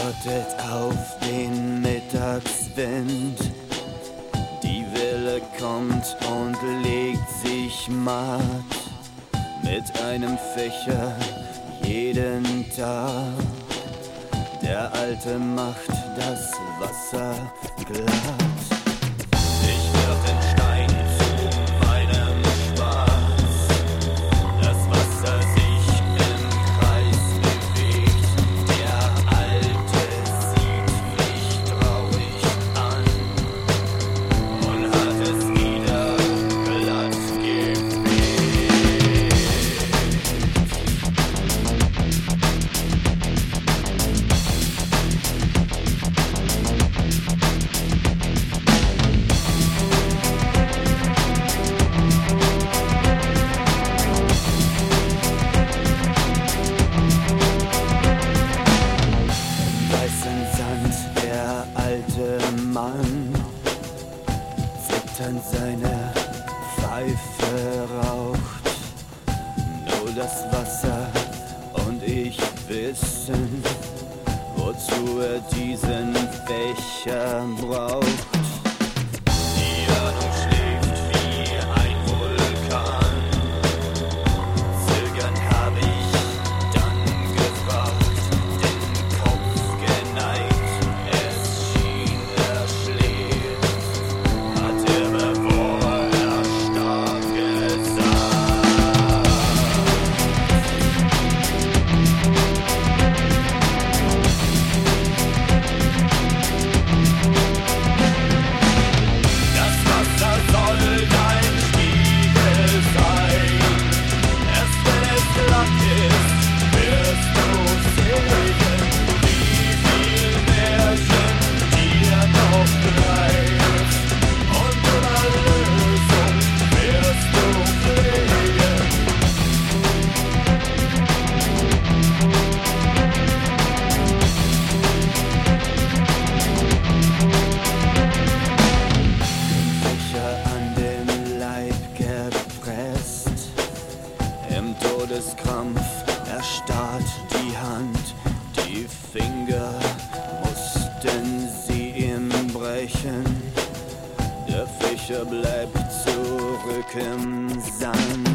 trottet auf den Mittagswind. Die Welle kommt und legt sich matt mit einem Fächer jeden Tag. Der Alte macht das Wasser glatt. Ich wirf den Stein zu meinem Spaß. Das Wasser sich im Kreis bewegt. Der Alte sieht mich traurig an und hat es wieder glatt gefegt. Der alte Mann zitternd seine Pfeife raucht. Nur das Wasser und ich wissen, wozu er diesen Becher braucht. Die Erdung schläft wie ein Vulkan. Zögernd hab ich dann gefragt, den Kopf geneigt. Im Todeskrampf erstarrt die Hand, die Finger mussten sie ihm brechen. Der Fischer bleibt zurück im Sand.